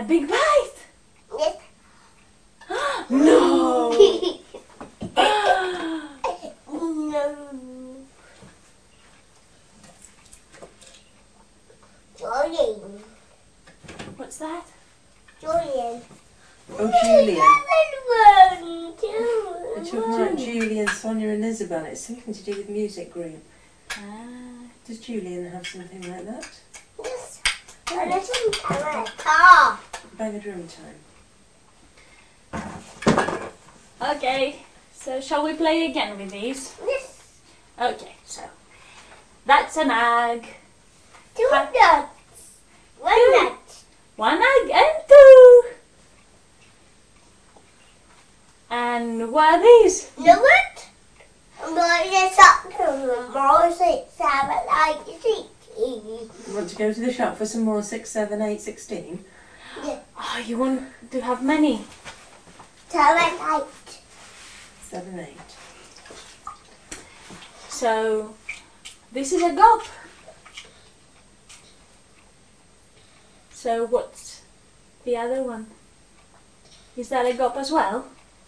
A big bite? Yes. No! No. Julian. What's that? Julian. Oh, Julian. One, We're two, talking about Julian, Sonia and Isabel. It's something to do with music group. Ah. Does Julian have something like that? Yes. I listen to my car. Bang a drum time. Okay, so shall we play again with these? Yes. Okay, so that's an egg. Two Hi. nuts. One nut. One egg and two. And what are these? No what? I'm going to stop tomorrow 6, 7, 8, 6. You want to go to the shop for some more 6, 7, 8, 16? Yeah. Oh, you want to have many? 7, 8. 7, 8. So this is a gulp. So what's the other one? Is that a gulp as well?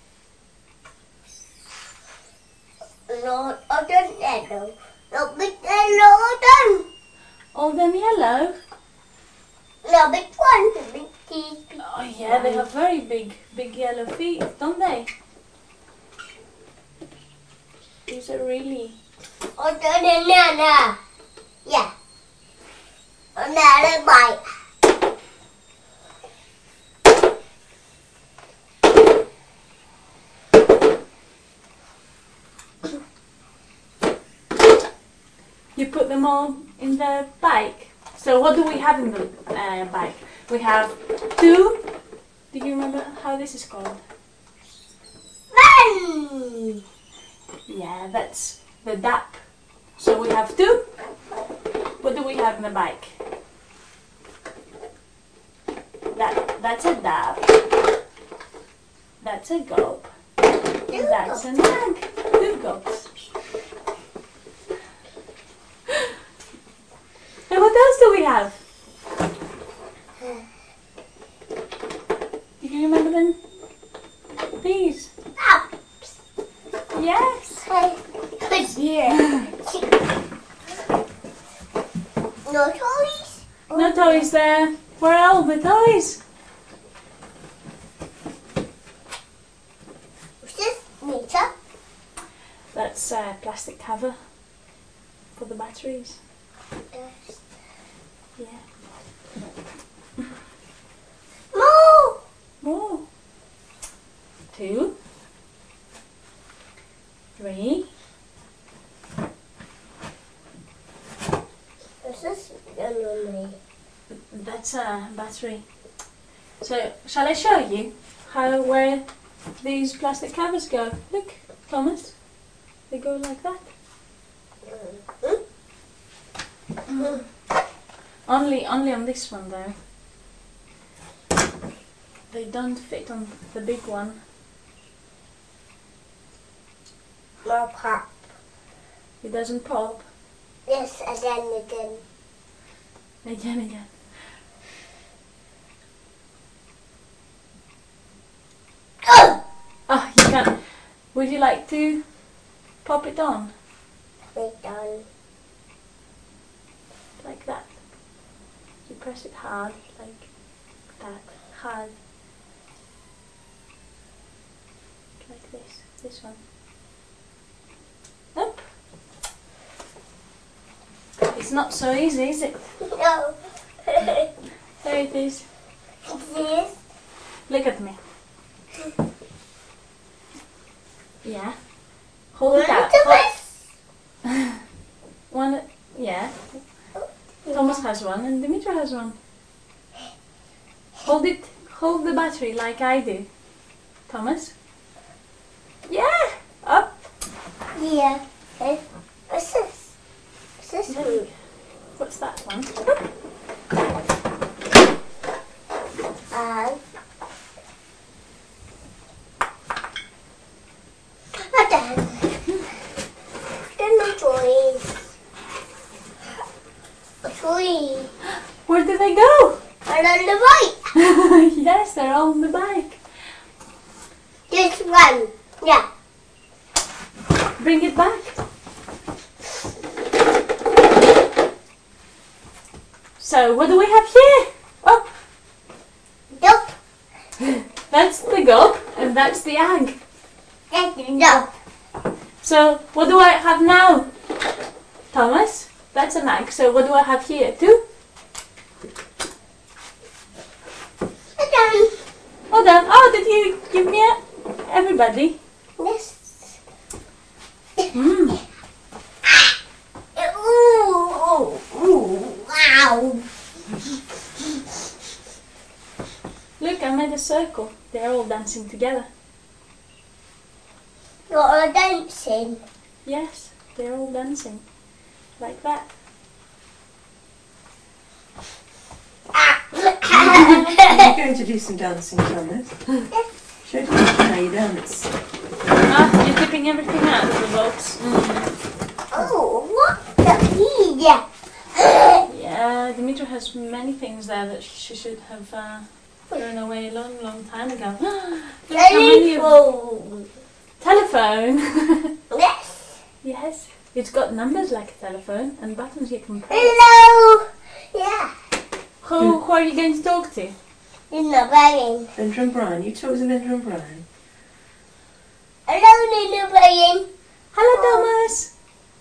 No, I don't know. No big yellow. All them yellow? No big one. Big teeth. Oh yeah, they have very big yellow feet, don't they? These are really... Oh, no. Yeah. Another bite. You put them all in the bike. So what do we have in the bike? We have two. Do you remember how this is called? Run! Yeah, that's the DAP. So we have two. What do we have in the bike? That's a DAP. That's a gulp. And that's an egg. Two gulps. And what else do we have? Do you remember them? These. Up. Yes. Good year. No toys? No toys there. Where are all the toys? What's this? Nita? That's a plastic cover for the batteries. Yes. Yeah. More! More. 2, 3. What's this? No. That's a battery. So, shall I show you where these plastic covers go? Look, Thomas. They go like that. Only on this one though. They don't fit on the big one. More pop. It doesn't pop. Yes, again. Again. Oh! Oh, you can't. Would you like to pop it on? We're done. Like that. You press it hard, like that. Hard. Like this. This one. Up. It's not so easy, is it? No. There it is. This? Look at me. Yeah. Hold it out. One, yeah. Thomas has one and Dimitra has one. Hold it. Hold the battery like I do. Thomas. Yeah. Up. Yeah. What's this? What's this one? What's that one? Done. Then no toys. A toy. Where did they go? And on the right. Yes, they're all on the bike. This one. Yeah. Bring it back. So, what do we have here? Oh, Nope. that's the gob and that's the ag. Nope. So, what do I have now? Thomas, that's an ag. So, what do I have here? Two? Done. Hold on. Oh, did you give me everybody? Yes. Mm. Ooh. Wow. Look, I made a circle. They're all dancing together. You're dancing. Yes, they're all dancing. Like that. You're going to do some dancing, Thomas. Show me how you dance. Ah, you're tipping everything out of the box. Oh, what the media? Yeah, Dimitra has many things there that she should have thrown away a long, long time ago. Look how many of- Telephone! Yes. Yes, it's got numbers like a telephone and buttons you can press. Hello. Yeah. Who are you going to talk to? Linda Brian. Linda and Brian. You talk to Linda and Brian. Hello, Linda Brian. Hello, Thomas!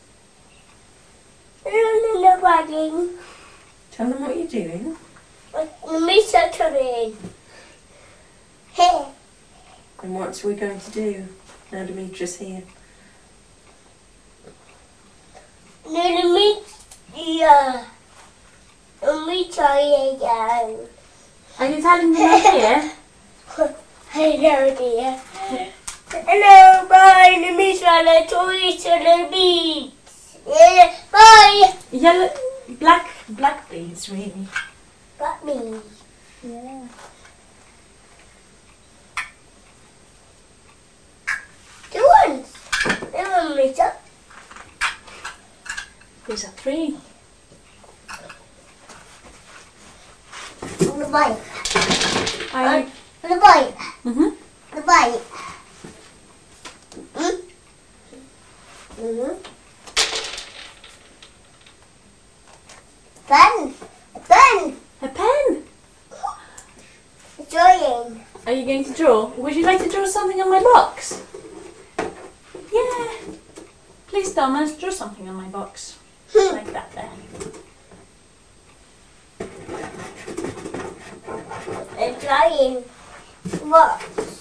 Hello, Linda Brian. Tell them what you're doing. Mr. Turin. Hey. And what we're going to do now Dimitra's here. Little meet. Yeah. Meet again. Are you telling them I'm here? Hello, dear. Hello, bye. Let me try the toys to the beach. Yeah, bye. Yellow, black beads, really. Got me. Yeah. Two ones. Never mix up. These are three. On the bike. Are you? On the bike. Mhm. The bike. Mm-hmm. Pen. Pen. A pen. Drawing. Are you going to draw? Would you like to draw something on my box? Yeah. Please, Thomas, draw something on my box. Like that there. I'm trying. What?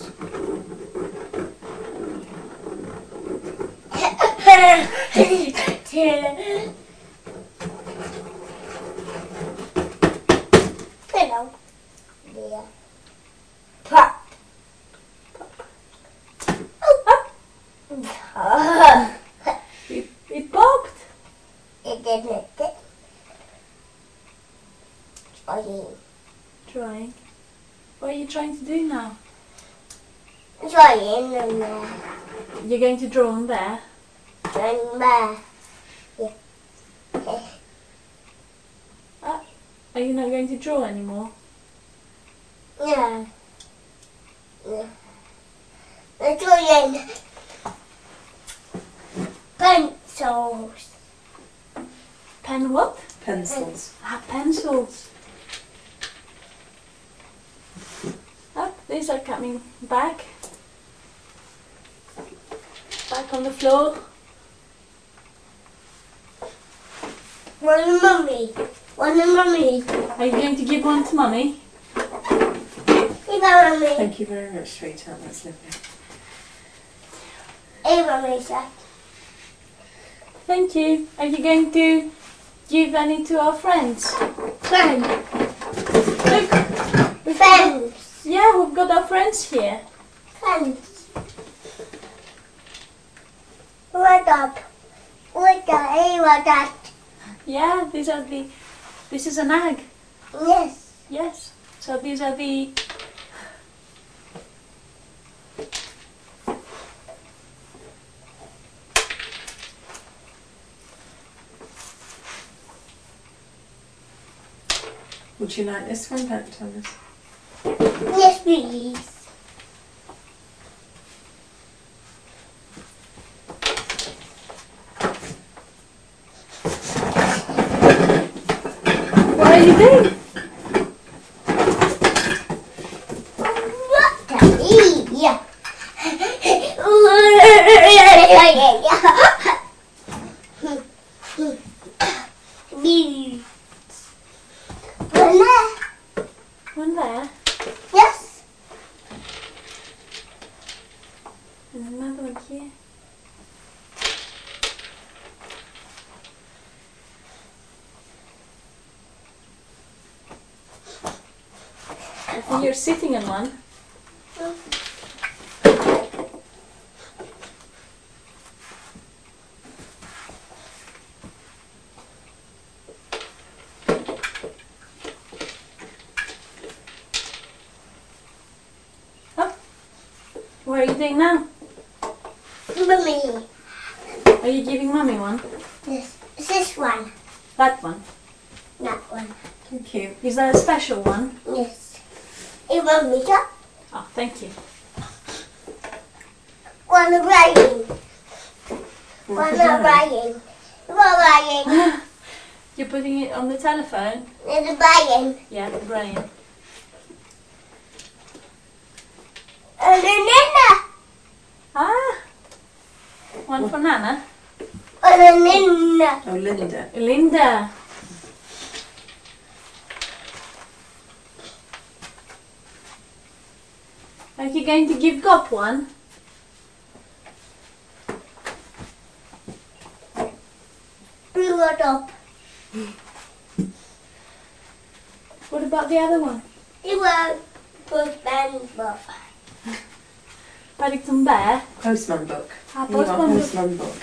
Hello. Yeah. Pop. Oh. It popped. It didn't. Trying. Drawing. What are you trying to do now? Trying. You're going to draw on there. Trying back. Yeah. Are you not going to draw anymore? Yeah. Yeah. I'm trying. Pencils. Pen what? Pencils. Ah, pencils. Oh, these are coming back. Back on the floor. One mummy. One mummy. Are you going to give one to Mummy? Hey, mummy. Thank you very much, sweetheart. That's lovely. Hey, mummy. Sir. Thank you. Are you going to give any to our friends? Friend. Look. Friends. Yeah, we've got our friends here. Friends. What up? What the? Hey, what that? Yeah, this is an ag. Yes. Yes. So these are the Would you like this one back, Thomas? Yes, please. What are you doing? What the yeah. Bees. One there. One there Yes. and another one here. I think you're sitting on one. What are you doing now? Mummy. Are you giving Mummy one? Yes. This one. That one. That one. Thank you. Is that a special one? Yes. You want me to? Oh, thank you. One writing. One writing. One writing. You're putting it on the telephone? There's a writing. Yeah, brilliant. And then Ah! One for Nana. and then Oh, Linda. Linda. Are you going to give Gop one? blew it up. What about the other one? You were good man, but Paddington Bear? Postman book. Ah, You got postman book. postman book.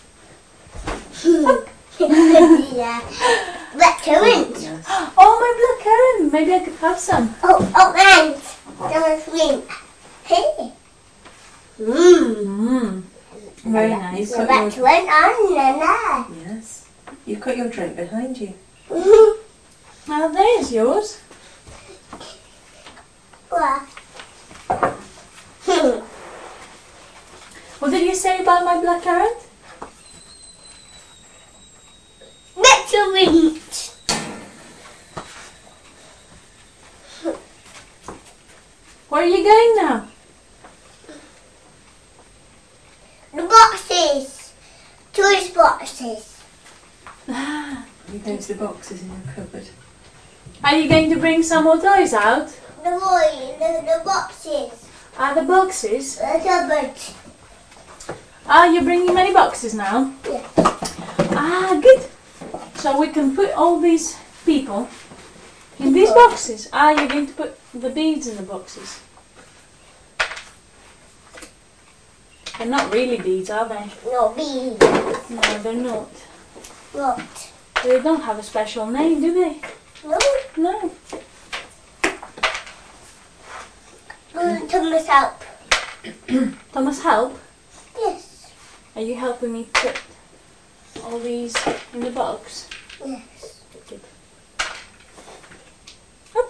yeah. Black currant. Yes. Oh, my black currant! Maybe I could have some. Oh, and there was wind. Hey. Mmm. Very nice. You've got That your, went on and yes. You've got your drink behind you. Now there's yours. What? What did you say about my black currant? Better wind. Where are you going now? The boxes. Toys boxes. Ah. You go to the boxes in your cupboard. Are you going to bring some more toys out? The boxes. Ah, the boxes. The cupboard. Ah, you're bringing many boxes now? Yeah. Ah, good. So we can put all these people in these boxes. Ah, you're going to put the beads in the boxes. They're not really beads, are they? No, bees. No, they're not. What? They don't have a special name, do they? No. No. Thomas help. Thomas, help. Yes. Are you helping me put all these in the box? Yes. Good. Up.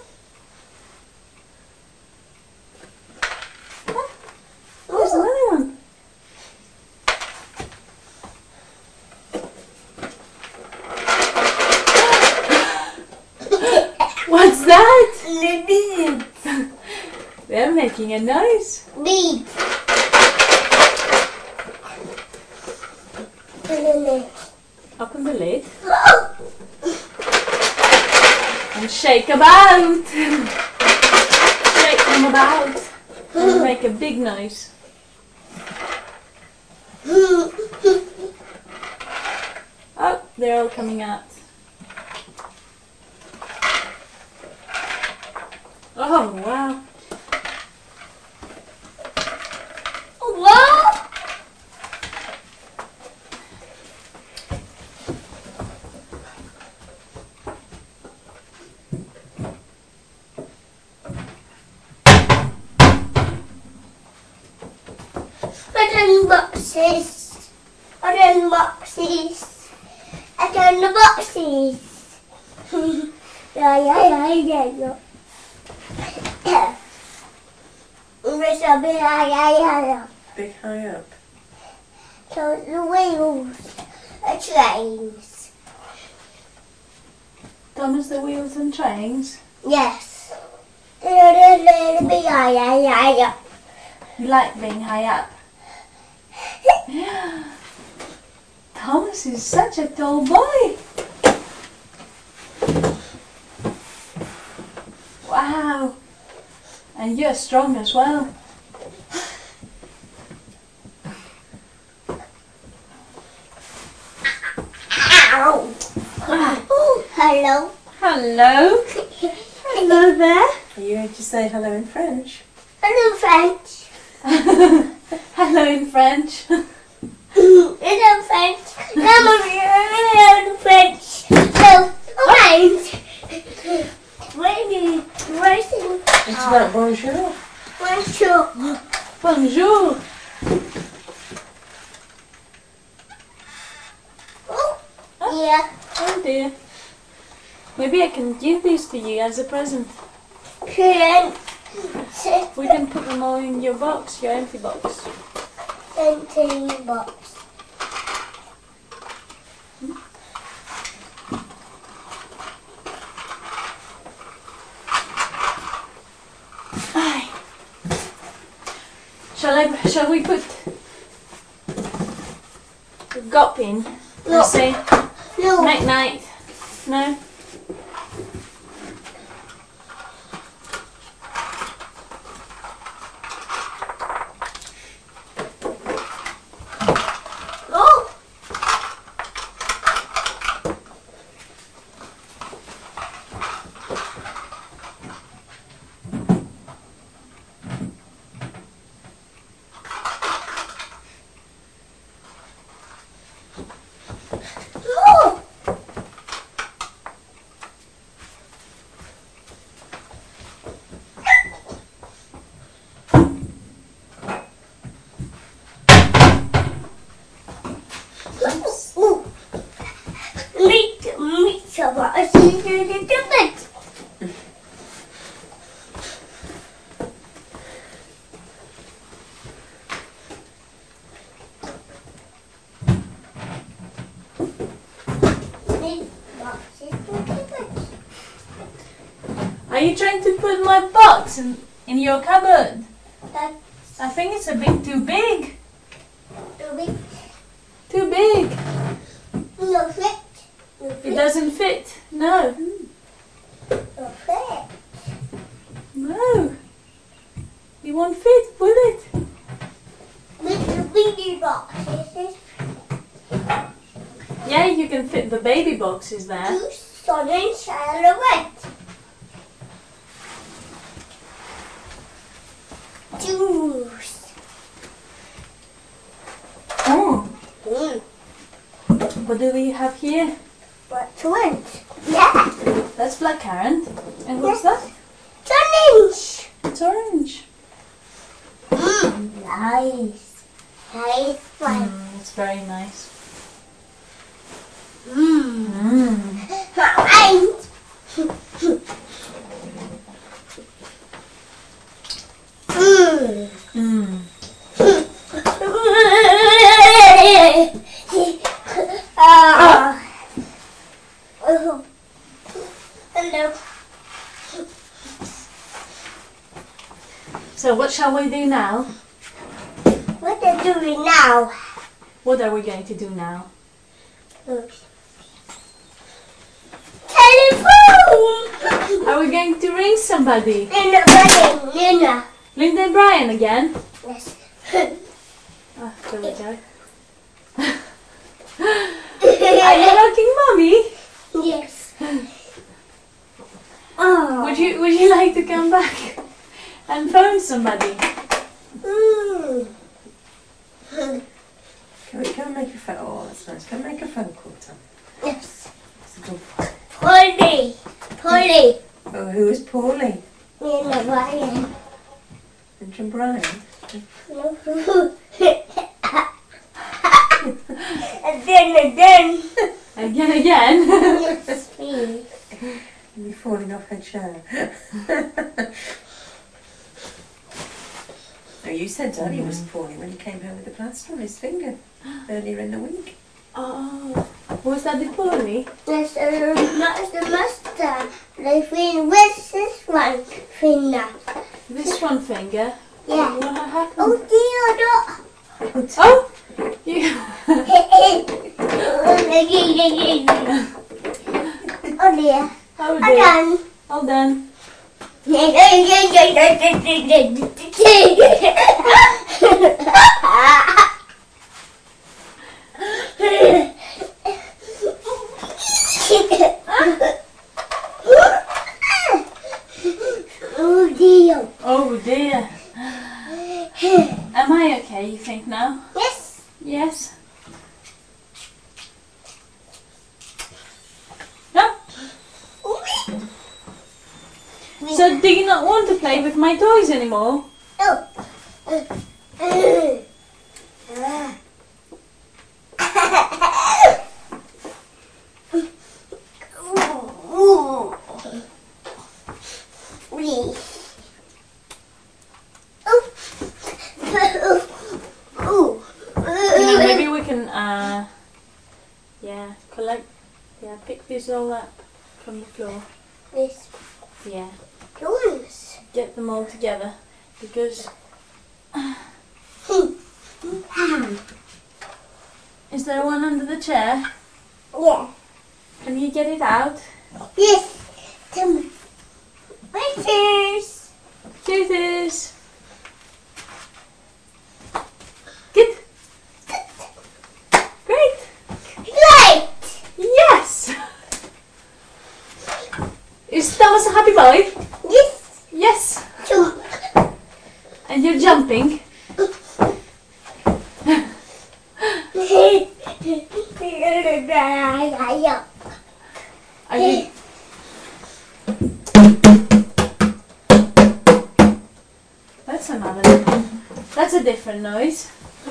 Ah, there's another one. What's that? The bees. They're making a noise. Bees. Open the lid and shake about. Shake them about and make a big noise. Oh, they're all coming out. Oh, wow. What? Boxes. I done boxes. I done the boxes. Yeah. There's a bit high. Big high up. So the wheels are trains. Thomas, the wheels and trains. Yes. There's a bit high. You like being high up. Thomas is such a tall boy. Wow. And you're strong as well. Ow. Oh, hello. Hello. Hello there. Are you going to say hello in French? Hello, French. Hello in French. Hello, French. Hello, French. So, alright. It's about bonjour. Bonjour. Bonjour. Oh, yeah. Oh dear. Maybe I can give these to you as a present. Can We can put them all in your box, your empty box. empty box. Aye. Shall we put the gop in No. and say No. night night? No? Oh. Oh. Ooh. Meet someone. I see you in the bed. Are you trying to put my box in your cupboard? I think it's a bit too big. Too big. No fit. It doesn't fit. No. No fit. No. It won't fit, will it? With the baby boxes, Yeah, you can fit the baby boxes there. two solid silhouette. Juice. Oh. Mm. What do we have here? What twins? Yeah. That's blackcurrant. And what's that? Challenge. It's orange. Nice. Nice one. It's very nice. Mmm. Mm. Hello. So what shall we do now? What are you doing now? What are we going to do now? Telephone! Are we going to ring somebody? Nina, buddy, Nina. Linda and Brian again? Yes. Oh, there we go. Are you knocking Mummy? Yes. Oh. Would you like to come back and phone somebody? Mm. Can we go and make a phone? Oh, that's nice. Go and make a phone call, Tom. Yes. That's a good boy. Polly. Polly. Oh, who is Paulie? Nina, Brian. And Brian? Again. Again? Yes, me. You're falling off her chair. You said Daddy was poorly when he came home with the plaster on his finger earlier in the week. Oh, was that the poorly? That's the master. Where's this one finger? This one finger? Yeah. What happened? Oh dear, Oh! You... oh dear. Oh I'm dear. done. All done. Oh dear. Oh dear. Am I okay, you think now? Yes. Yes? No? So do you not want to play with my toys anymore? Oh. You know, maybe we can, pick this all up from the floor. This Yeah, yours. get them all together because... Is there one under the chair? Yeah. Can you get it out? Yes. Some pictures. Kisses! Good! Great! Right. Yes! Is Thomas a happy boy? Yes. Yes! Jump. And you're jumping? Are you... That's a different noise.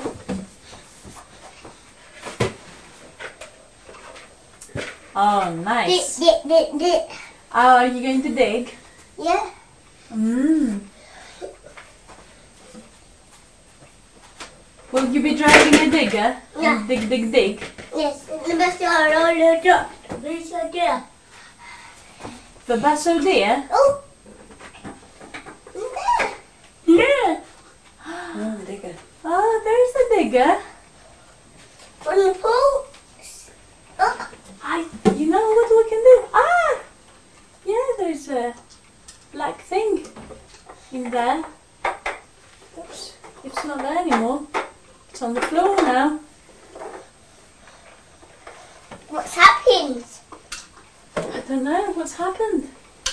Oh, nice. Dig. Oh, are you going to dig? Yeah. Will you be driving a digger? Yeah. And dig. Yes. The best all the drop. Where's your dear? The basso deer? Oh. Yeah. Oh, the digger. Oh, there's the digger. On the pool. Oh. You know what we can do? Ah! Yeah, there's a black thing in there. Oops. It's not there anymore. It's on the floor now. What's happened? I don't know what's happened.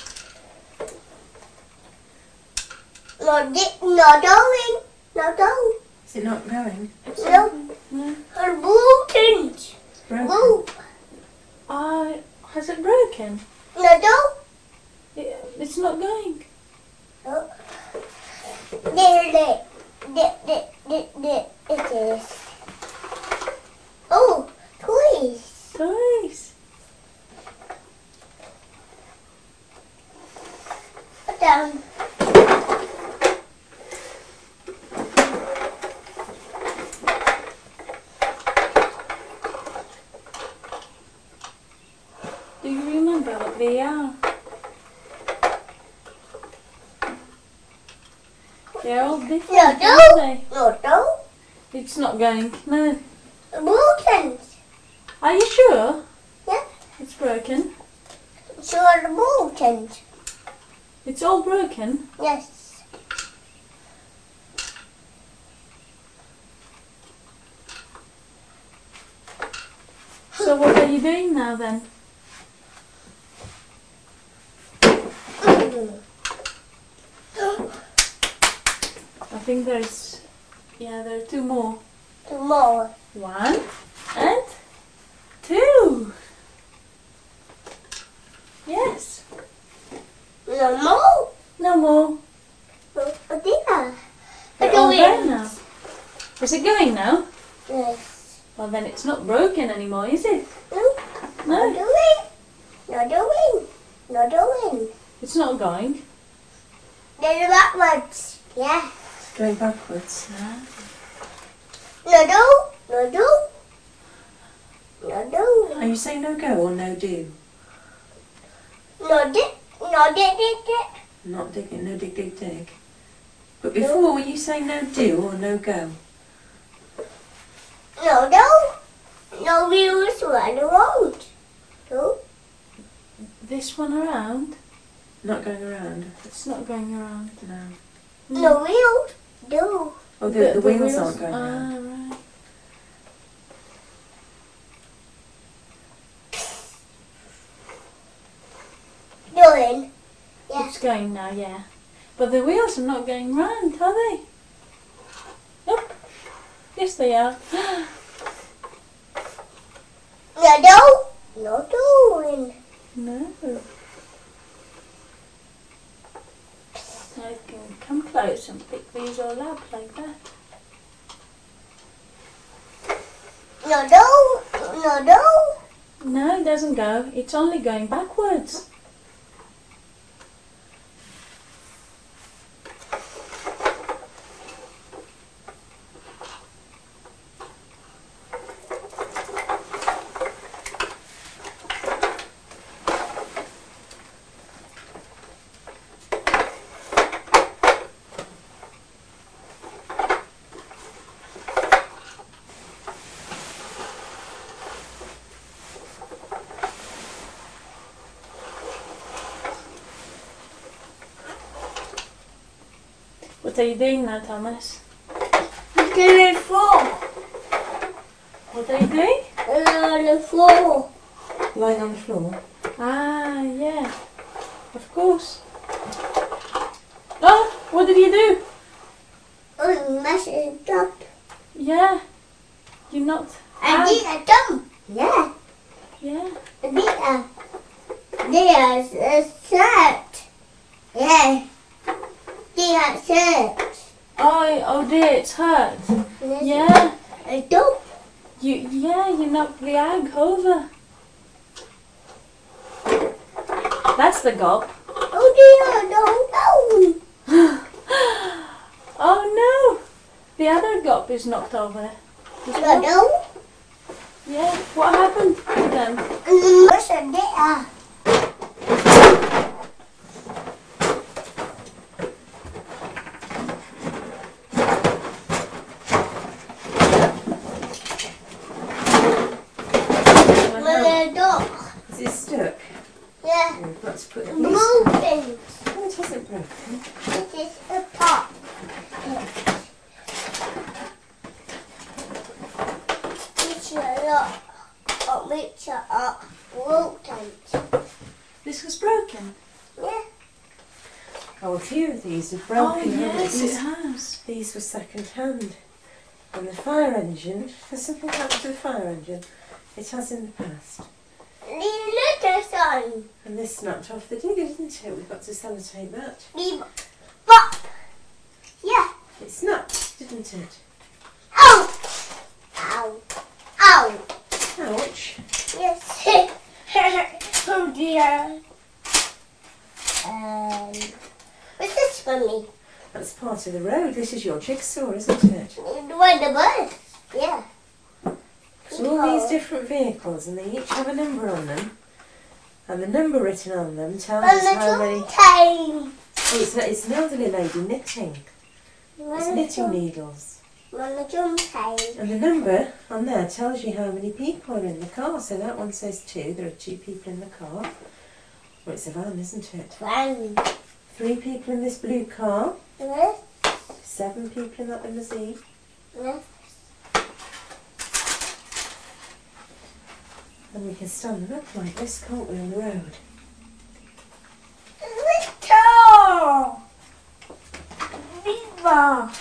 Not going. Not going. Is it not going? No. No. Her broken. Broken. Oh. Has it broken? No. It's not going. Oh. There. It is. Oh, toys. Toys. Put down. Do you remember what they are? They're all different, aren't they? No. It's not going. No. Broken. Are you sure? Yeah. It's broken. Sure, broken. It's all broken. Yes. So what are you doing now then? I think there are two more. Two more. 1 and 2. Yes. No more. No more. Oh dear. They're all there now. Is it going now? Yes. Well then it's not broken anymore, is it? No. No. Not doing. It's not going. There's backwards. Yeah. Going backwards. No do. No do. No do. Are you saying no go or no do? No dig. No dig dig dig. Not digging, no dig dig dig. But before, were you saying no do or no go? No do. No wheels run around. Do. This one around? Not going around? It's not going around. No. No wheels. Do. Oh, the wheels aren't going around. Ah, right. Doing. Yeah. It's going now, yeah. But the wheels are not going round, are they? Nope. Yes, they are. No do. No doing. No. I can come close and pick these all up like that. No do. No do. No, it doesn't go. It's only going backwards. What are you doing now, Thomas? Getting floor. What are you doing? On the floor. Lying on the floor. Ah, yeah. Of course. Oh, what did you do? Oh, messing up. Yeah. You knocked I out. did a dump. Yeah. Yeah. I did a. There's a shirt. Yeah. There's a shirt. Oh dear, it's hurt. Yeah. A dump. You knocked the egg over. That's the gulp. Oh dear, no. Oh no! The other gulp is knocked over. as No, well. no. Yeah. What happened to them? What's a there? With a dog. Is it stuck? Yeah. We've got to put the Blue things. Oh, it hasn't broken. It is a pot. Mixture up. Oh, mixture up. Rotate. This was broken. Yeah. Oh, a few of these have Oh broken. haven't yes, they? it has. These were second hand. And the fire engine, has something happened to the fire engine? It has in the past. The little son. And this snapped off the digger, didn't it? We've got to sellotape that. The pop. Yeah. It snapped, didn't it? Ow. Ow. Ow. Ouch. Yes. Oh dear. What's this for me? That's part of the road. This is your jigsaw, isn't it? Where the bus? Yeah. So all these different vehicles, and they each have a number on them. And the number written on them tells us how many... time. Oh, it's an elderly lady knitting. It's knitting needles. Time. And the number on there tells you how many people are in the car. So that one says 2. There are 2 people in the car. Well, it's a van, isn't it? One. 3 people in this blue car. Yes. 7 people in that limousine. Yes. And we can stand them up like this, can't we, on the road? Little. Viva.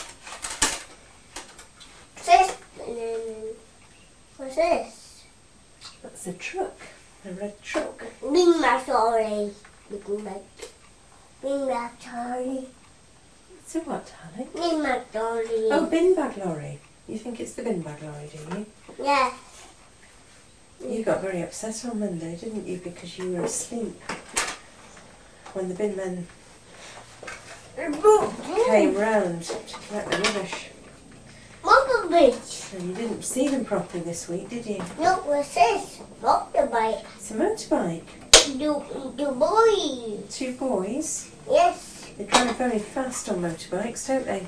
This. What's this? That's a truck. A red truck. Bing my sorry. Bing my sorry. It's a what, darling? Bing my sorry. Oh, bin bag lorry. You think it's the bin bag lorry, do you? Yeah. You got very upset on Monday, didn't you, because you were asleep when the bin men came round to collect the rubbish. Motorbike. And you didn't see them properly this week, did you? No, what's this? Motorbike. It's a motorbike. The boy. 2 boys. Yes. They drive very fast on motorbikes, don't they?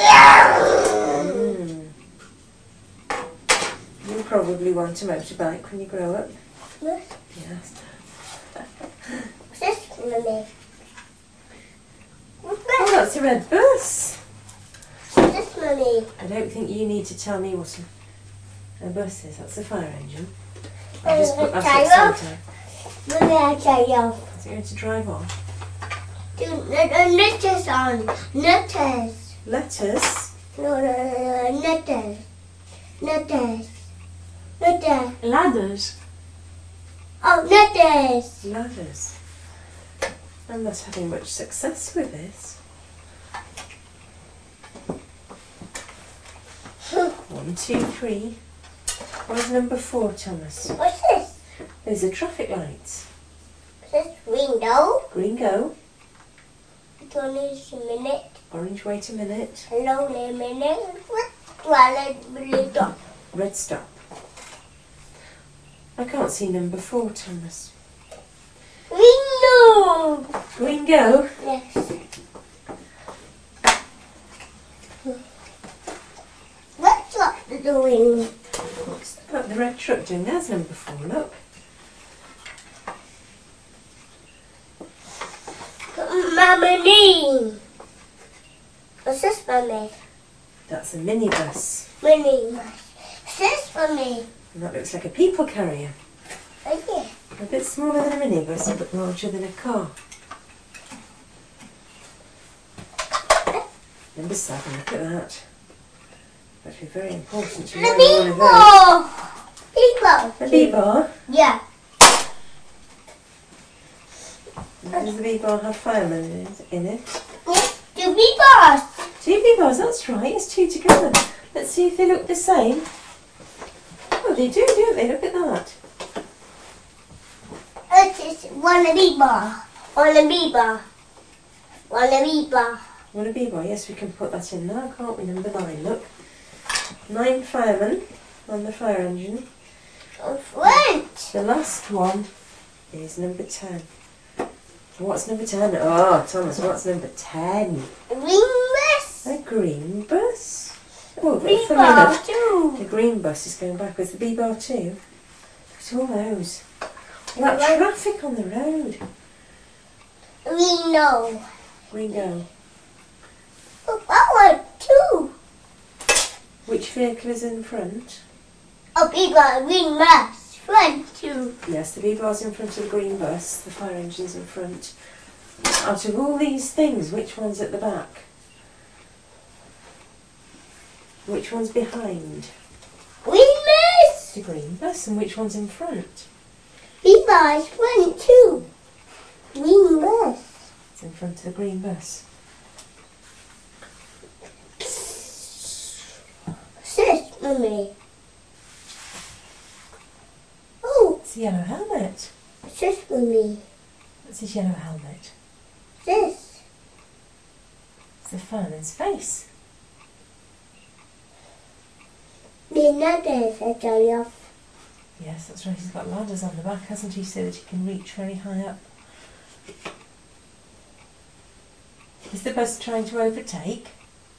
You'll probably want a motorbike when you grow up. Yes. Yes. What's this, Mummy? What's Oh, this? that's a red bus. What's this, Mummy? I don't think you need to tell me what a bus is. That's a fire engine. I'll just put that at the same time. Mummy, I'll tell you. Is it going to drive on? Letters on. Letters. Letters. No, letters. Letters. Letters. Ladders. Oh, letters. Ladders. I'm not having much success with this. 1, 2, 3. Where's number 4, Thomas? What's this? Those are traffic lights. What's this? Window. Green go. Only a minute. Orange wait a minute. Lonely minute. What? Red stop. I can't see number 4, Thomas. Window. Green go. Yes. What's up doing? What's that the red truck doing? There's number 4, look. Mummy. What's this, Mummy? That's a minibus. Mummy. What's this, Mummy? And that looks like a people carrier. Oh, yeah. A bit smaller than a minibus, but larger than a car. Number 7, look at that. That'd be very important to know one of those. People. A B-bar. Yeah. Does the B-bar have firemen in it? Yes, the people. 2 B-bars, that's right, it's 2 together. Let's see if they look the same. Oh, they do, don't they? Look at that. It's one a people. One a people. One a people. Want a B-bar? Yes, we can put that in now, can't we? Number 9, look. 9 firemen on the fire engine. Front. The last one is number 10. What's number 10? Oh, Thomas, what's number 10? Wingless. A green bus. Oh, but People funny enough, too. the green bus is going backwards. The B-bar too. Look at all those. All that traffic on the road. We know. Green go. Oh, that one too. Which vehicle is in front? Oh, people, wingless. Front too. Yes, the B-bar's in front of the green bus. The fire engine's in front. Out of all these things, which one's at the back? Which one's behind? Wingless. The green bus. And which one's in front? People, front too. Wingless. It's in front of the green bus. Sis, Mummy. Oh, It's a yellow helmet. sis, Mummy. What's his yellow helmet? Sis. It's the fireman's face. Me nutters, I tell you. Yes, that's right. He's got ladders on the back, hasn't he, so that he can reach very high up. Is the bus trying to overtake?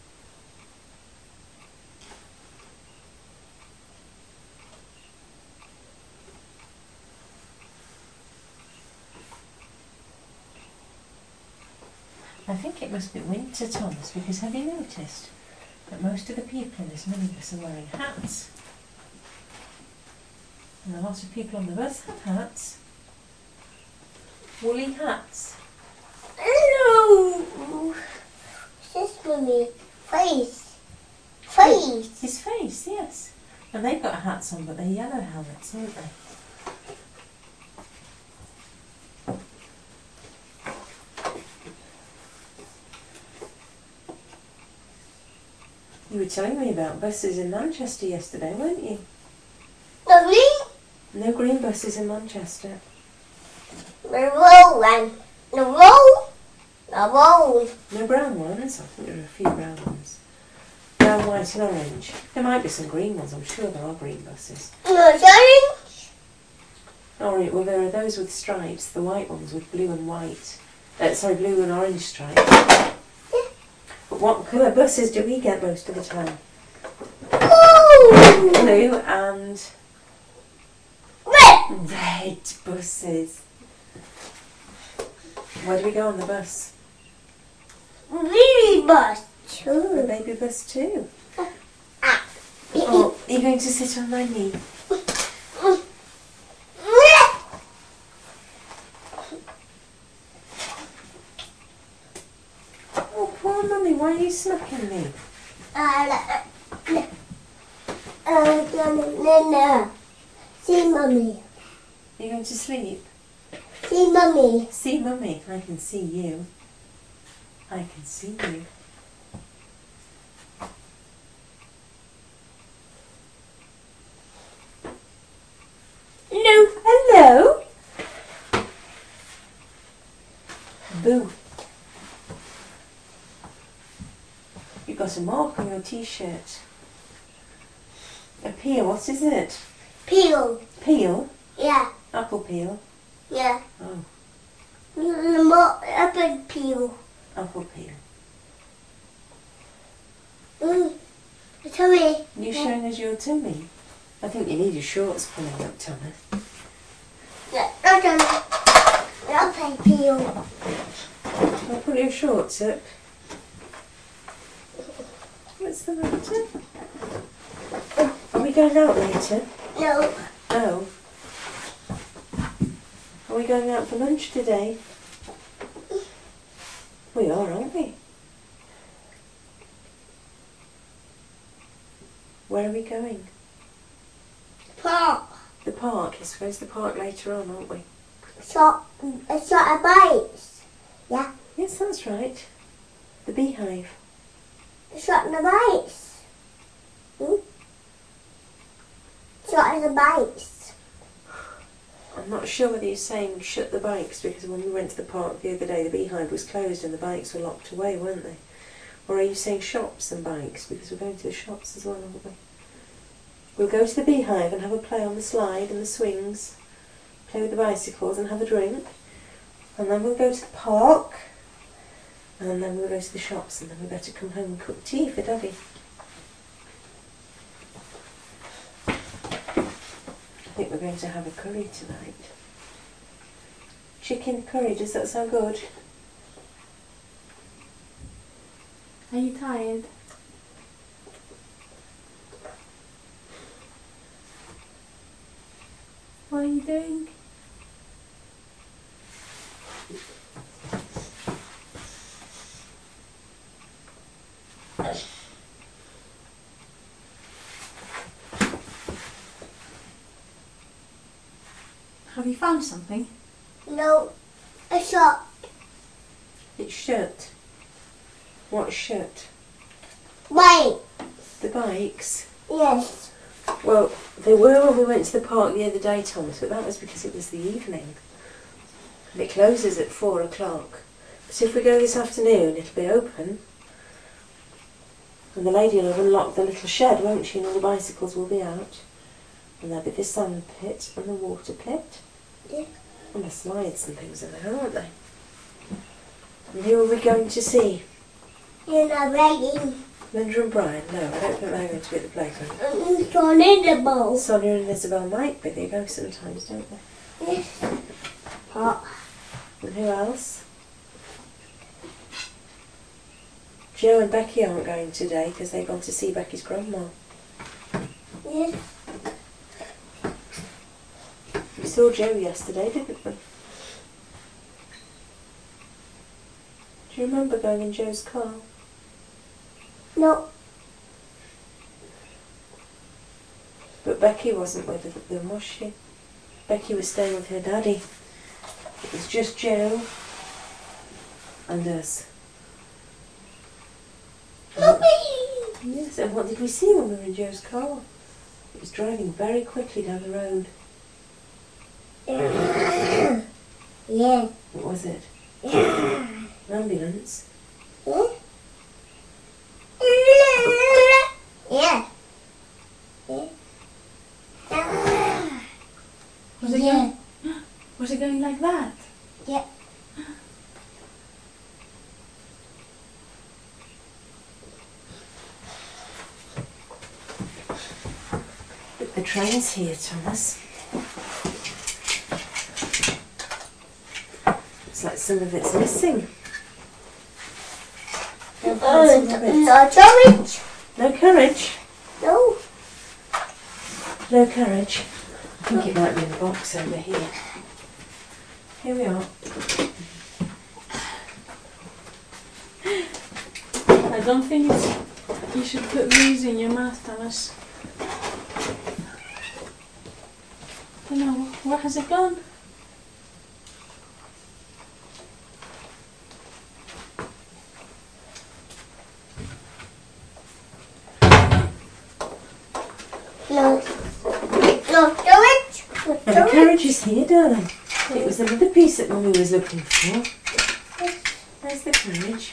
I think it must be winter, Thomas, because have you noticed that most of the people in this minibus are wearing hats? And a lot of people on the bus have hats. Woolly hats. Hello. Sis, Mummy. Face. Face. His face, yes. And they've got hats on, but they're yellow helmets, aren't they? You were telling me about buses in Manchester yesterday, weren't you? Lovely. No green buses in Manchester. The roll one. The roll. A bowl. No brown ones? I think there are a few brown ones. Brown, white and orange. There might be some green ones. I'm sure there are green buses. No, orange. Alright, well there are those with stripes. The white ones with blue and white. Blue and orange stripes. But what colour buses do we get most of the time? Ooh. Blue and Red. red buses. Where do we go on the bus? Baby bus. The baby bus too. Oh, are you going to sit on my knee? Oh, poor mummy, why are you smacking me? No. See mommy. Are you going to sleep? See mommy. See mummy, I can see you. I can see you. No. Hello? Boo. You've got a mark on your t-shirt. A peel, what is it? Peel. Peel? Yeah. Apple peel? Yeah. Oh, More apple peel. apple peel. Sorry. You showing us your tummy? I think you need your shorts pulling up, Thomas. Apple peel. I'll pull your shorts up. What's the matter? Are we going out later? No. Oh. Are we going out for lunch today? We are, aren't we? Where are we going? Park. The park. Yes, where's the park later on, aren't we? Shot a bite. Yeah. Yes, that's right. The beehive. Shot the bites. Shot the bites. I'm not sure whether you're saying shut the bikes, because when we went to the park the other day the beehive was closed and the bikes were locked away, weren't they? Or are you saying shops and bikes, because we're going to the shops as well, aren't we? We'll go to the beehive and have a play on the slide and the swings, play with the bicycles and have a drink, and then we'll go to the park, and then we'll go to the shops, and then we better come home and cook tea for Daddy. I think we're going to have a curry tonight. Chicken curry, does that sound good? Are you tired? What are you doing? Have you found something? No. A shot. It's shut. What shut? Bite. The bikes? Yes. Well, they were when we went to the park the other day, Thomas, but that was because it was the evening. And it closes at 4 o'clock. But if we go this afternoon, it'll be open. And the lady will have unlocked the little shed, won't she? And all the bicycles will be out. And there'll be the sand pit and the water pit. Yeah. And the slides and things in there, aren't they? And who are we going to see? You're not ready. Linda and Brian? No, I don't think they're going to be at the playground. Thrown in the bowl. Sonia and Isabel might be. They go sometimes, don't they? Yes. Hot. And who else? Joe and Becky aren't going today because they've gone to see Becky's grandma. Yes. We saw Joe yesterday, didn't we? Do you remember going in Joe's car? No. But Becky wasn't with them, was she? Becky was staying with her daddy. It was just Joe and us. Yes, and what did we see when we were in Joe's car? It was driving very quickly down the road. Yeah. What was it? An ambulance? Hmm? Yeah. Was it Yeah. going? Was it going like that? Yeah. Look, the train's here, Thomas. Looks like some of it's missing. Go and find some of it. No courage. No courage? No. No courage. I think it might be in the box over here. Here we are. I don't think you should put these in your mouth, Thomas. I don't know, where has it gone? No. No courage. No And the courage. carriage is here, darling. It was another piece that Mummy was looking for. There's the carriage.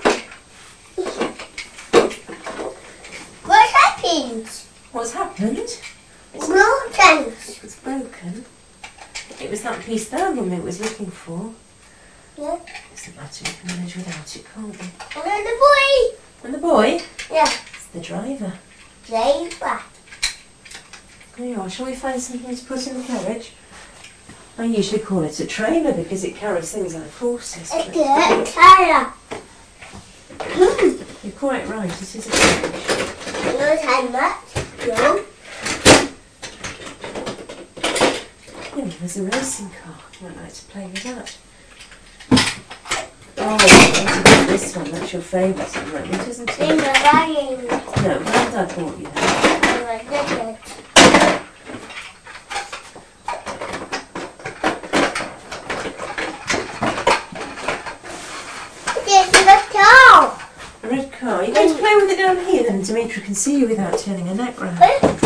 What happened? What's happened? Broken. It's broken. It was that piece there Mummy was looking for. Yeah. Doesn't matter, we can manage without it, can't we? And then the boy. And the boy? Yeah. It's the driver. Driver. There you are. Shall we find something to put in the carriage? I usually call it a trailer because it carries things like horses. A but good color. you're quite right, it is a carriage. No time much. No. Yeah, there's a racing car. You might like to play with that. Oh, I want to get this one. That's your favourite one, isn't it? In the rain. No, Granddad bought you that. Oh my goodness. There's a car. A red car. You're going to play with it down here then, Demetra can see you without turning her neck round.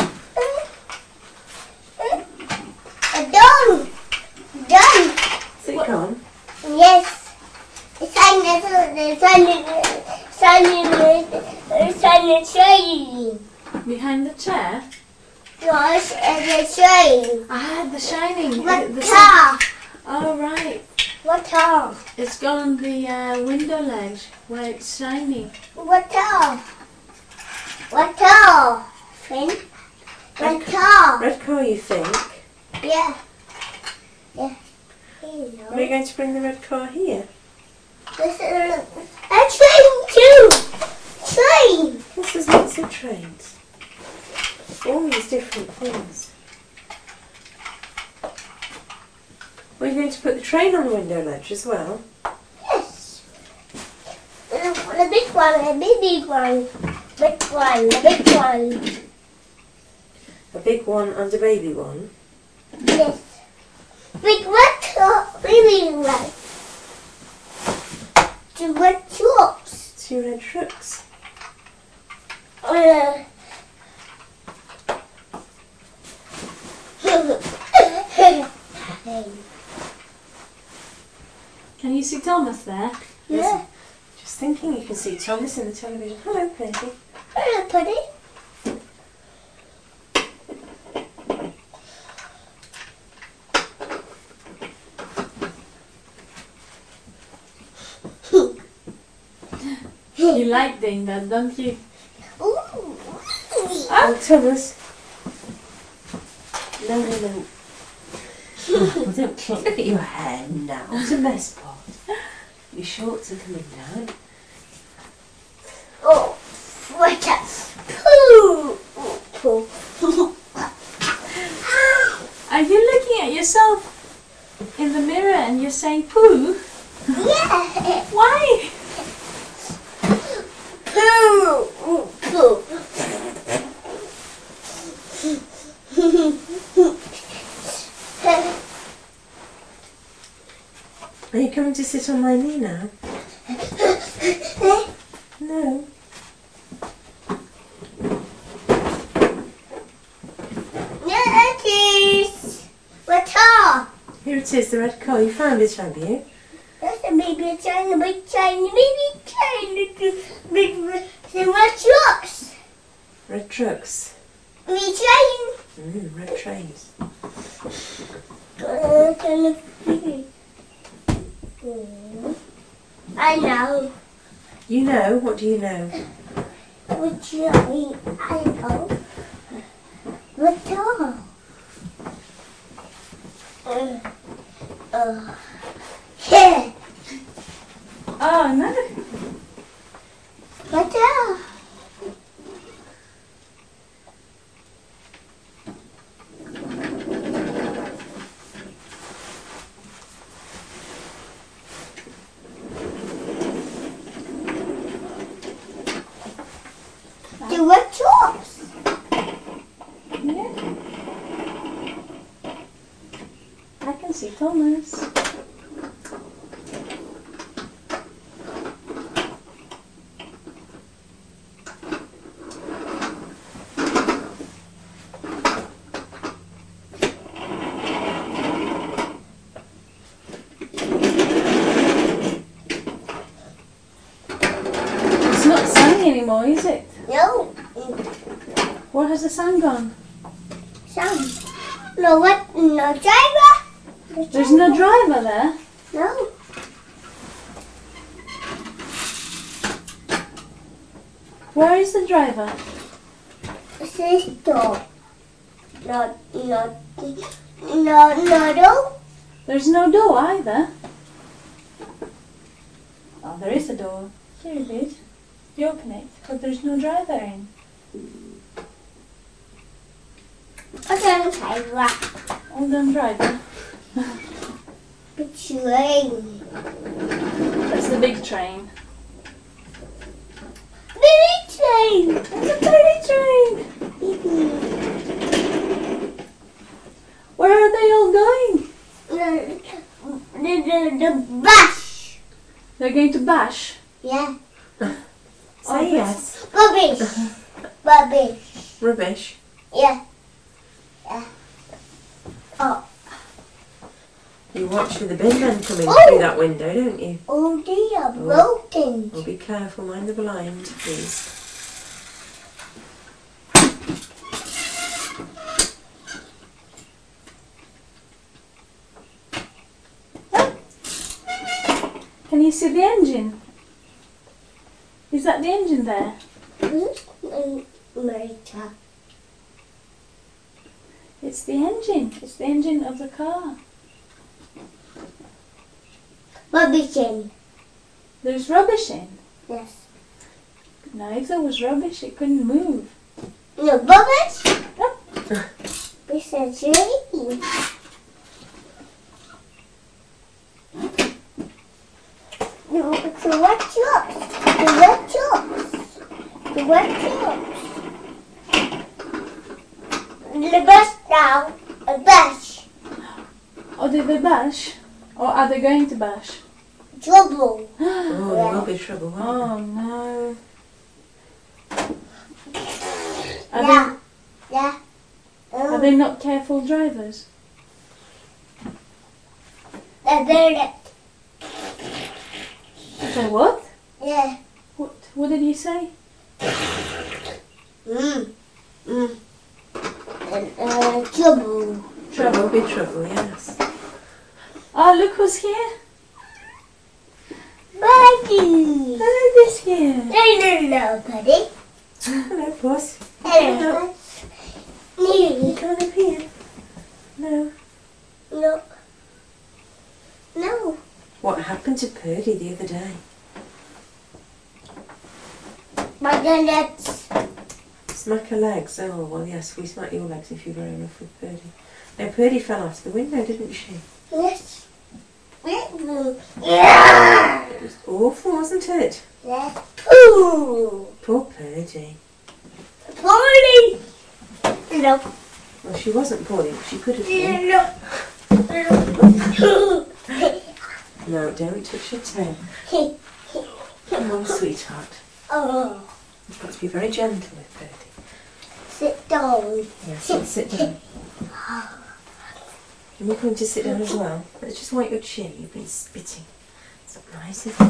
Done. Done. Is it gone? Yes. The sun is shining. Behind the chair? Yes, it's shining. Ah, the shining. What the car? Oh, right. What car? It's gone on the window ledge where it's shiny. What car? What car? Finn? What car? Red car, you think? Yeah. Yeah. Are you going to bring the red car here? This is a train too. Train. Yes, there's lots of trains. All these different things. Are you going to put the train on the window ledge as well? Yes. The big one, the big one. Big one, the big one. A big one and a baby one. Yes. Big red truck, baby one. The red trucks. 2 red trucks. Can you see Thomas there? Yeah. Just thinking you can see Thomas in the television. Hello, baby. Hello, Putty. You like doing that, don't you? Ooh. Oh, Thomas. No, no, no. Oh, don't clock. Look at your hair now. It's a mess pot. Your shorts are coming down. Oh, what a poo. Poo. Are you looking at yourself in the mirror and you're saying poo? Yeah. Why? Poo. Poo. Are you coming to sit on my knee now? No. Yes, what car? Here it is, the red car. You found it, have you? Yes, Baby train, big train, baby train, big red trucks. Red trucks. Big train. Red trains. I know. You know? What do you know? Which train? I know. What dog? Yeah. Oh no. What dog? The red trucks. Yeah. I can see Thomas. It's not sunny anymore, is it? No. Where has the sun gone? Some. No, what? No driver? There's no driver there. No. Where is the driver? This door. No. There's no door either. Oh, there is a door. Here it is. You open it, but there's no driver in. Okay, driver. Hold on, driver. The train. That's the big train. Baby train. It's a baby train. Where are they all going? The bus. They're going to Bash. Yeah. Say yes. Rubbish. Rubbish. Yeah. Oh. You watch for the bin men coming Oh. through that window, don't you? Oh dear, broken. Well, be careful, mind the blind, please. Can you see the engine? Is that the engine there? Later. It's the engine. It's the engine of the car. Rubbish in. There's rubbish in. Yes. No, if there was rubbish, it couldn't move. No rubbish? Oh. This is really. No, it's the red trucks. The red trucks. The red trucks. The bus now. A bus. Oh, did they bash? Or are they going to bash? Trouble. Oh, there will be trouble, won't Oh no. Yeah. Yeah. Are they not careful drivers? They burned it. They what? Yeah. What did you say? Trouble. there? There will be trouble, yes. Oh, look who's here. Buddy. Baby's here. No, buddy. Hello, boss. Hello. Me. Come up here. No. No. No. What happened to Purdy the other day? But then that's... Smack her legs. Oh, well, yes, we smack your legs if you were enough with Purdy. Now, Purdy fell out of the window, didn't she? Yes. Yeah. It was awful, wasn't it? Yeah. Ooh. Poor Purdy. Party. No. Well, she wasn't poorly, but she could have been. No. No, don't touch your tail. Come on, sweetheart. Oh. You've got to be very gentle with Purdy. Sit down. Yes, sit down. And we're going to sit down as well. Let's just wipe your chin. You've been spitting. That's not nice, is it?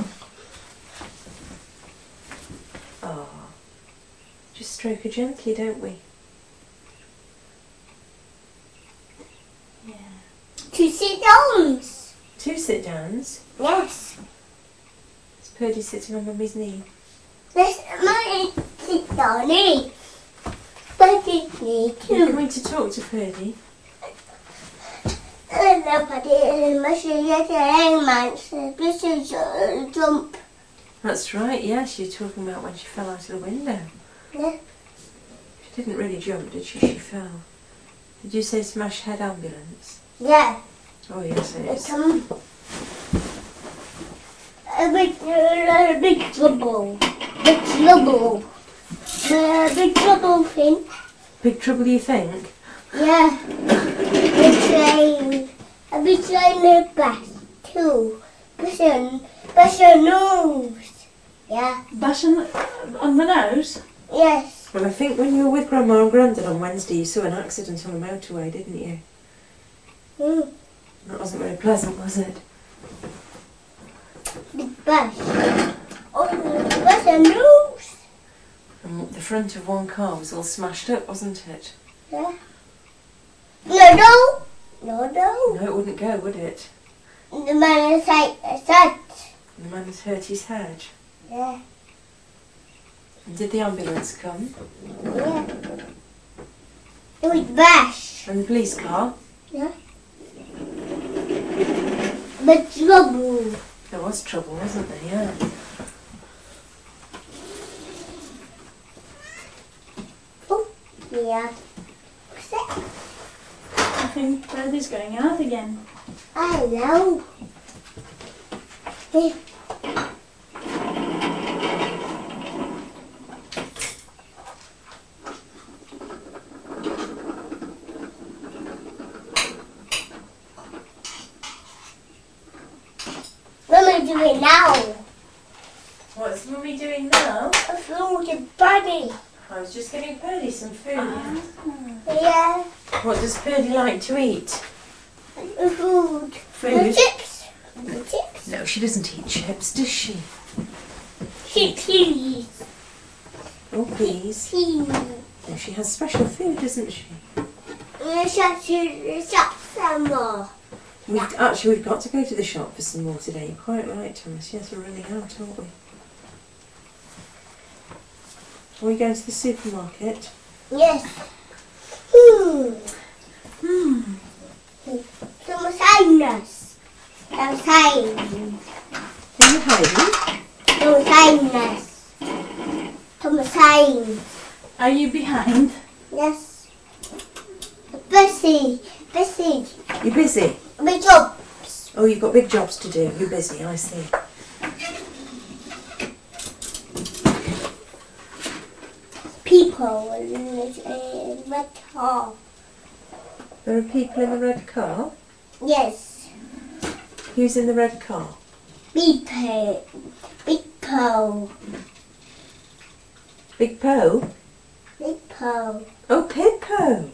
Oh. Just stroke her gently, don't we? Yeah. 2 sit-downs. 2 sit-downs. Yes. Is Purdy sitting on Mummy's knee? Let's sit down, eh? Purdy's knee You're too. going to talk to Purdy? Nobody must get a man, so this is a jump. That's right, yes, you're talking about when she fell out of the window. Yeah. She didn't really jump, did she? She fell. Did you say smash head ambulance? Yeah. Oh yes, it is. A big trouble. Big trouble. Big trouble thing. Big trouble, you think? Yeah. A big train in back too. Push your nose. Yeah. Bash on the nose? Yes. Well, I think when you were with Grandma and Grandad on Wednesday, you saw an accident on the motorway, didn't you? Mm. That wasn't very pleasant, was it? Big bash. Oh, push your nose. And the front of one car was all smashed up, wasn't it? Yeah. No. No, it wouldn't go, would it? The man is like that. The man has hurt his head. Yeah. And did the ambulance come? Yeah. It was bash. And the police car? Yeah. But trouble. There was trouble, wasn't there? Yeah. Oh, yeah. What's that? I think Purdy's going out again. I know. Hey. What am I doing now? What's Mummy doing now? A floating bunny. I was just giving Purdy some food. Yeah. What does Purdy like to eat? Food. Food? Chips. Chips. No, she doesn't eat chips, does she? Chips. Oh, please. No, she has special food, doesn't she? Shop some more. We've got to go to the shop for some more today. You're quite right, Thomas. Yes, we're running out, aren't we? Are we going to the supermarket? Yes. Some kindness. Some kindness. Are you hiding? Some kindness. Some kindness. Are you behind? Yes. Busy. You're busy? Big jobs. Oh, you've got big jobs to do. You're busy, I see. People in red car. There are people in the red car? Yes. Who's in the red car? Big Po. Big Po? Big Po. Oh, Pippo!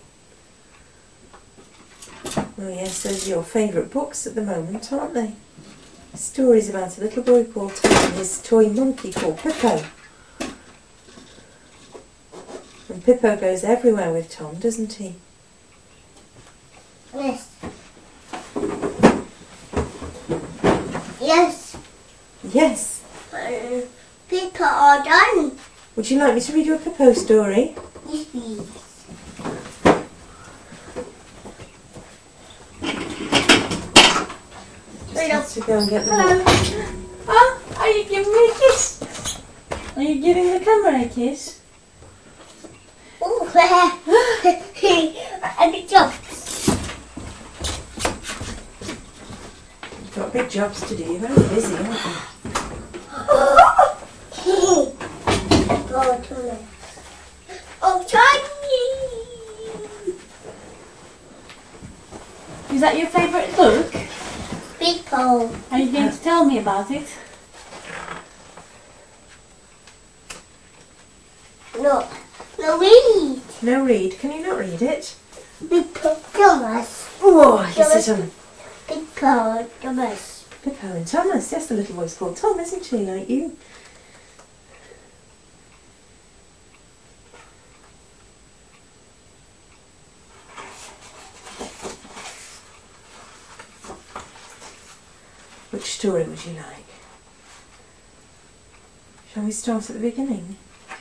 Oh yes, those are your favourite books at the moment, aren't they? Stories about a little boy called Tom and his toy monkey called Pippo. And Pippo goes everywhere with Tom, doesn't he? Yes. Yes. Yes. People are done. Would you like me to read you a Pippo story? Yes, please. Just have to go and get the Hello. book. Oh, are you giving me a kiss? Are you giving the camera a kiss? Oh, a big job. You've got big jobs to do. You're very busy, aren't you? Go to me. Oh, Chinese. Is that your favourite book? People. Are you going to tell me about it? No. No, read. No, read. Can you not read it? People. Thomas. Oh, you sit on. People. Thomas. Pippo and Thomas. Yes, the little boy's called Tom, isn't he, like you? Which story would you like? Shall we start at the beginning?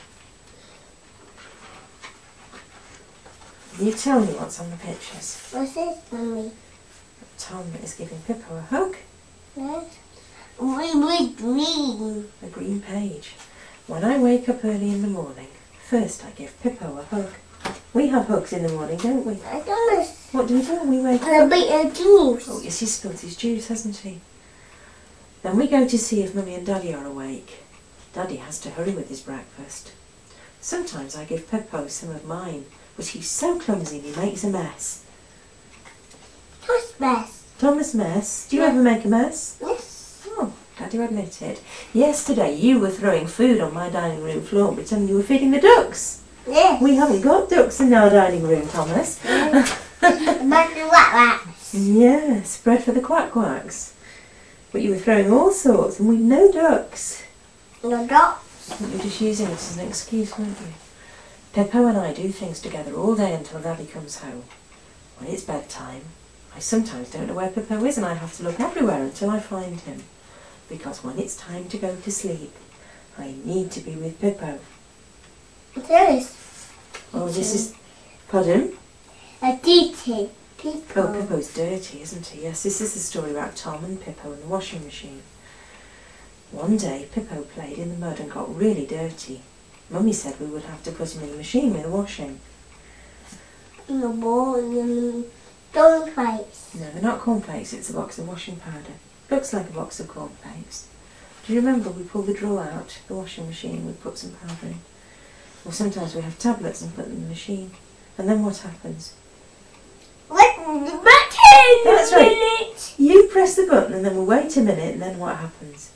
You tell me what's on the pictures. What's this, Mummy? Tom is giving Pippo a hug. Yes. We green. A green page. When I wake up early in the morning, first I give Pippo a hug. We have hugs in the morning, don't we? I don't What do we do when we wake know. A up? bit of juice. Oh yes, he's spilled his juice, hasn't he? Then we go to see if Mummy and Daddy are awake. Daddy has to hurry with his breakfast. Sometimes I give Pippo some of mine, but he's so clumsy he makes a mess. What's best? Thomas, mess? Do you ever make a mess? Yes. Oh, glad you admit it. Yesterday you were throwing food on my dining room floor, pretending you were feeding the ducks. Yes. We haven't got ducks in our dining room, Thomas. But what? Yes, bread for the quack-quacks. But you were throwing all sorts, and we've no ducks. No dogs. You were just using it as an excuse, weren't you? Pippo and I do things together all day until Daddy comes home. When it's bedtime, I sometimes don't know where Pippo is and I have to look everywhere until I find him. Because when it's time to go to sleep, I need to be with Pippo. There is Oh, this is... Pardon? a dirty people. Oh, Pippo's dirty, isn't he? Yes, this is the story about Tom and Pippo and the washing machine. One day, Pippo played in the mud and got really dirty. Mummy said we would have to put him in the machine with the washing. In a ball in cornflakes. No, they're not cornflakes, it's a box of washing powder. Looks like a box of cornflakes. Do you remember we pull the drawer out, the washing machine, and we put some powder in? Or sometimes we have tablets and put them in the machine. And then what happens? What the button? That's right. You press the button and then we'll wait a minute and then what happens?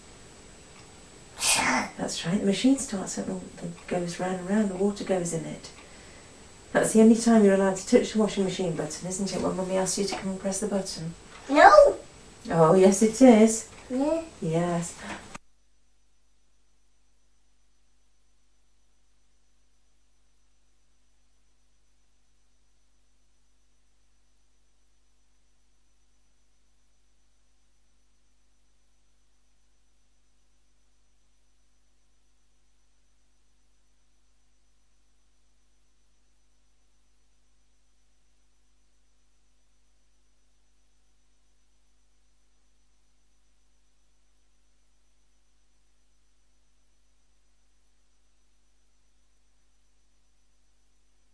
That's right, the machine starts up and goes round and round, the water goes in it. That's the only time you're allowed to touch the washing machine button, isn't it, when Mummy asks you to come and press the button? No. Oh, yes it is. Yeah. Yes.